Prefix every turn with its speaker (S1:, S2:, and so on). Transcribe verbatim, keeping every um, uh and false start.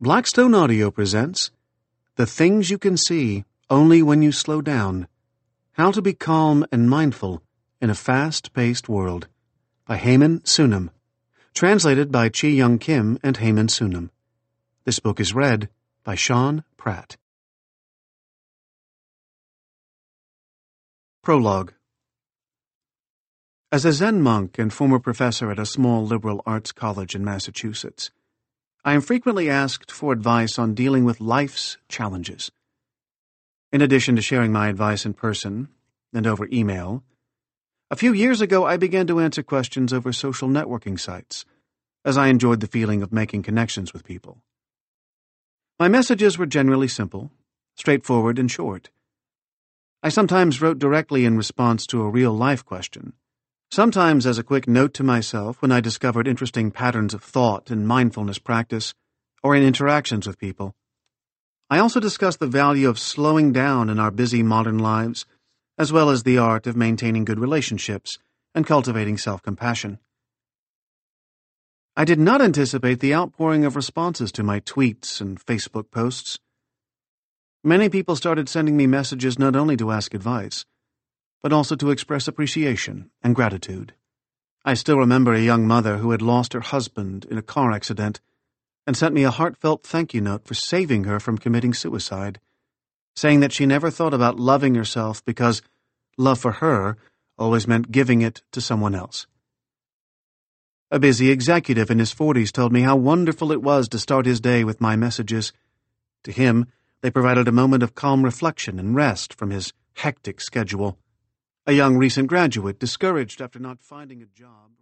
S1: Blackstone Audio presents The Things You Can See Only When You Slow Down. How to Be Calm and Mindful in a Fast-Paced World by Heyman Sunam. Translated by Chi Young Kim and Heyman Sunam. This book is read by Sean Pratt. Prologue. As a Zen monk and former professor at a small liberal arts college in Massachusetts, I am frequently asked for advice on dealing with life's challenges. In addition to sharing my advice in person and over email, a few years ago I began to answer questions over social networking sites, as I enjoyed the feeling of making connections with people. My messages were generally simple, straightforward, and short. I sometimes wrote directly in response to a real-life question, sometimes as a quick note to myself when I discovered interesting patterns of thought and mindfulness practice, or in interactions with people. I also discussed the value of slowing down in our busy modern lives, as well as the art of maintaining good relationships and cultivating self-compassion. I did not anticipate the outpouring of responses to my tweets and Facebook posts. Many people started sending me messages not only to ask advice, but also to express appreciation and gratitude. I still remember a young mother who had lost her husband in a car accident and sent me a heartfelt thank you note for saving her from committing suicide, saying that she never thought about loving herself because love for her always meant giving it to someone else. A busy executive in his forties told me how wonderful it was to start his day with my messages. To him, they provided a moment of calm reflection and rest from his hectic schedule. A young recent graduate, discouraged after not finding a job,